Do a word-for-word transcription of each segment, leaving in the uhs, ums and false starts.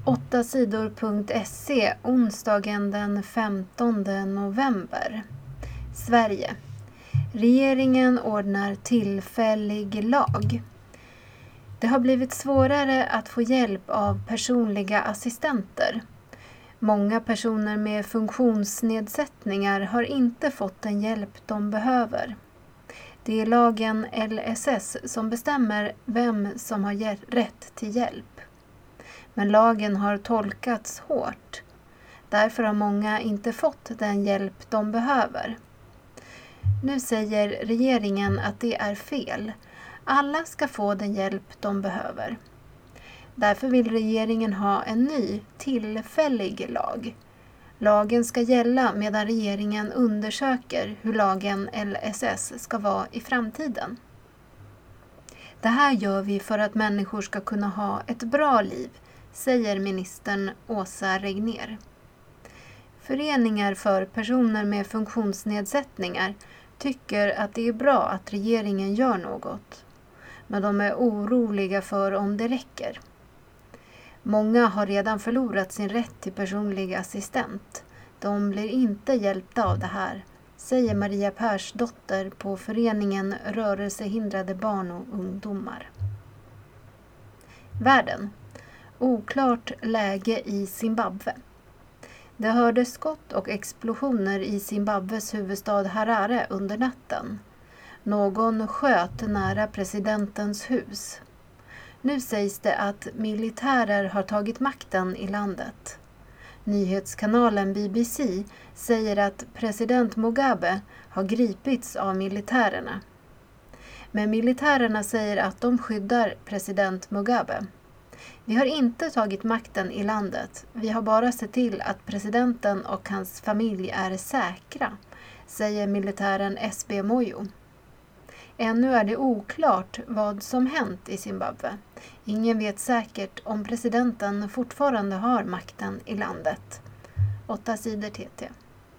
åtta sidor punkt se onsdagen den femtonde november. Sverige. Regeringen ordnar tillfällig lag. Det har blivit svårare att få hjälp av personliga assistenter. Många personer med funktionsnedsättningar har inte fått den hjälp de behöver. Det är lagen L S S som bestämmer vem som har rätt till hjälp. Men lagen har tolkats hårt. Därför har många inte fått den hjälp de behöver. Nu säger regeringen att det är fel. Alla ska få den hjälp de behöver. Därför vill regeringen ha en ny tillfällig lag. Lagen ska gälla medan regeringen undersöker hur lagen L S S ska vara i framtiden. Det här gör vi för att människor ska kunna ha ett bra liv, säger ministern Åsa Regnér. Föreningar för personer med funktionsnedsättningar tycker att det är bra att regeringen gör något. Men de är oroliga för om det räcker. Många har redan förlorat sin rätt till personlig assistent. De blir inte hjälpta av det här, säger Maria Persdotter på föreningen Rörelsehindrade barn och ungdomar. Världen. Oklart läge i Zimbabwe. Det hördes skott och explosioner i Zimbabwes huvudstad Harare under natten. Någon sköt nära presidentens hus. Nu sägs det att militärer har tagit makten i landet. Nyhetskanalen B B C säger att president Mugabe har gripits av militärerna. Men militärerna säger att de skyddar president Mugabe. Vi har inte tagit makten i landet. Vi har bara sett till att presidenten och hans familj är säkra, säger militären S B Moyo. Ännu är det oklart vad som hänt i Zimbabwe. Ingen vet säkert om presidenten fortfarande har makten i landet. åtta sidor T T.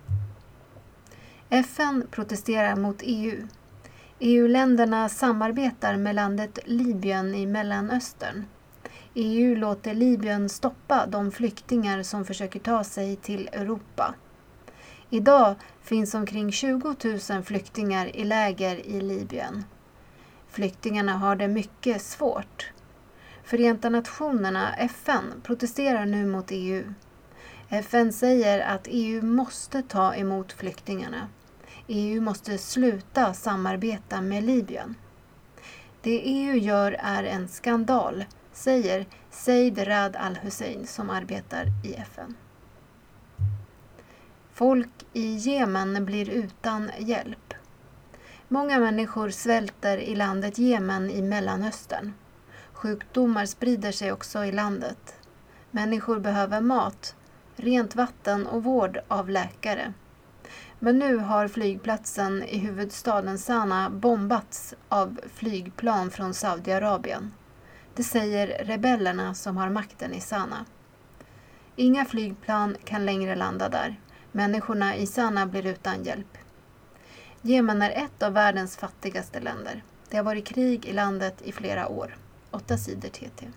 F N protesterar mot E U. E U-länderna samarbetar med landet Libyen i Mellanöstern. E U låter Libyen stoppa de flyktingar som försöker ta sig till Europa. Idag finns omkring tjugo tusen flyktingar i läger i Libyen. Flyktingarna har det mycket svårt. Förenta nationerna, F N, protesterar nu mot E U. F N säger att E U måste ta emot flyktingarna. E U måste sluta samarbeta med Libyen. Det E U gör är en skandal, säger Zeid Rad al-Hussein som arbetar i F N. Folk i Jemen blir utan hjälp. Många människor svälter i landet Jemen i Mellanöstern. Sjukdomar sprider sig också i landet. Människor behöver mat, rent vatten och vård av läkare. Men nu har flygplatsen i huvudstaden Sanaa bombats av flygplan från Saudiarabien. Det säger rebellerna som har makten i Sanaa. Inga flygplan kan längre landa där. Människorna i Sanaa blir utan hjälp. Jemen är ett av världens fattigaste länder. Det har varit krig i landet i flera år. åtta sidor T T.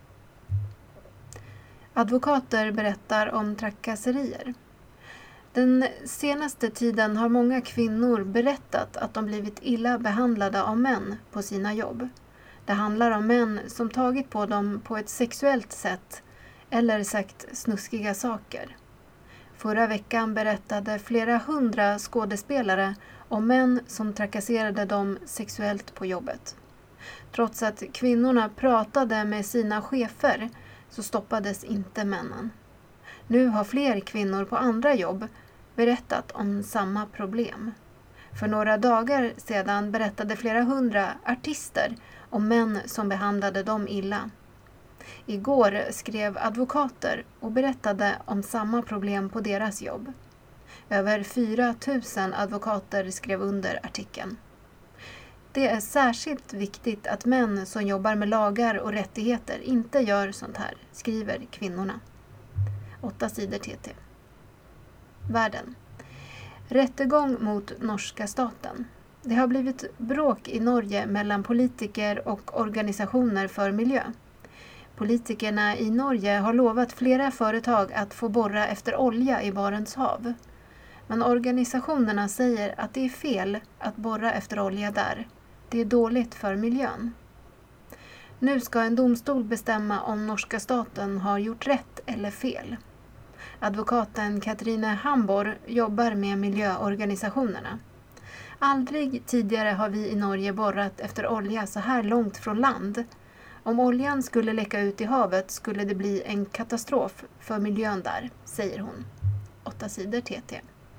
Advokater berättar om trakasserier. Den senaste tiden har många kvinnor berättat att de blivit illa behandlade av män på sina jobb. Det handlar om män som tagit på dem på ett sexuellt sätt eller sagt snuskiga saker. Förra veckan berättade flera hundra skådespelare om män som trakasserade dem sexuellt på jobbet. Trots att kvinnorna pratade med sina chefer så stoppades inte männen. Nu har fler kvinnor på andra jobb berättat om samma problem. För några dagar sedan berättade flera hundra artister om män som behandlade dem illa. Igår skrev advokater och berättade om samma problem på deras jobb. Över fyra tusen advokater skrev under artikeln. Det är särskilt viktigt att män som jobbar med lagar och rättigheter inte gör sånt här, skriver kvinnorna. åtta sidor T T. Världen. Rättegång mot norska staten. Det har blivit bråk i Norge mellan politiker och organisationer för miljö. Politikerna i Norge har lovat flera företag att få borra efter olja i Barents hav. Men organisationerna säger att det är fel att borra efter olja där. Det är dåligt för miljön. Nu ska en domstol bestämma om norska staten har gjort rätt eller fel. Advokaten Katrine Hambor jobbar med miljöorganisationerna. Aldrig tidigare har vi i Norge borrat efter olja så här långt från land. Om oljan skulle läcka ut i havet skulle det bli en katastrof för miljön där, säger hon. Åtta sidor T T.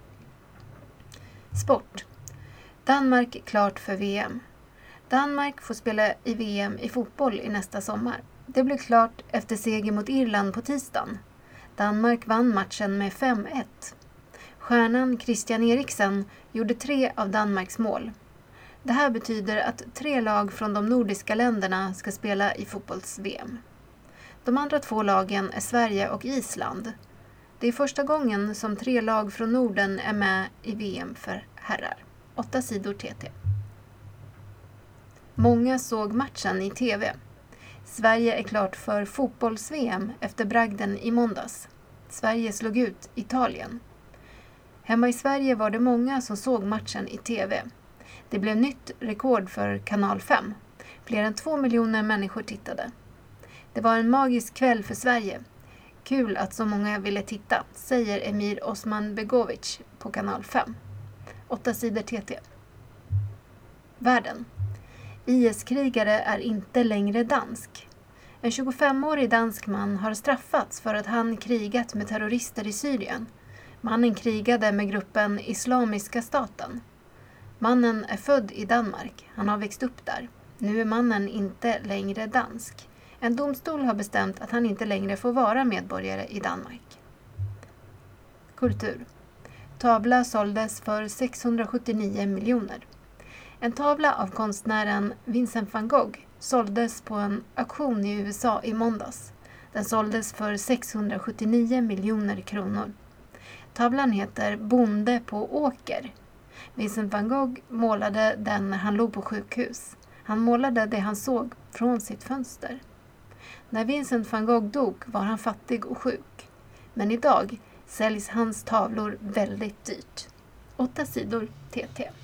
Sport. Danmark klart för V M. Danmark får spela i V M i fotboll i nästa sommar. Det blev klart efter seger mot Irland på tisdagen. Danmark vann matchen med fem ett. Stjärnan Christian Eriksen gjorde tre av Danmarks mål. Det här betyder att tre lag från de nordiska länderna ska spela i fotbolls-V M. De andra två lagen är Sverige och Island. Det är första gången som tre lag från Norden är med i V M för herrar. Åtta sidor T T. Många såg matchen i T V. Sverige är klart för fotbolls-V M efter bragden i måndags. Sverige slog ut Italien. Hemma i Sverige var det många som såg matchen i T V. Det blev nytt rekord för kanal fem. Fler än två miljoner människor tittade. Det var en magisk kväll för Sverige. Kul att så många ville titta, säger Emir Osman Begovic på kanal fem. Åtta sidor T T. Världen. I S-krigare är inte längre dansk. En tjugofemårig dansk man har straffats för att han krigat med terrorister i Syrien. Mannen krigade med gruppen Islamiska staten. Mannen är född i Danmark. Han har växt upp där. Nu är mannen inte längre dansk. En domstol har bestämt att han inte längre får vara medborgare i Danmark. Kultur. Tavla såldes för sexhundrasjuttionio miljoner. En tavla av konstnären Vincent van Gogh såldes på en auktion i U S A i måndags. Den såldes för sexhundrasjuttionio miljoner kronor. Tavlan heter Bonde på åker. Vincent van Gogh målade den när han låg på sjukhus. Han målade det han såg från sitt fönster. När Vincent van Gogh dog var han fattig och sjuk. Men idag säljs hans tavlor väldigt dyrt. Åtta sidor T T.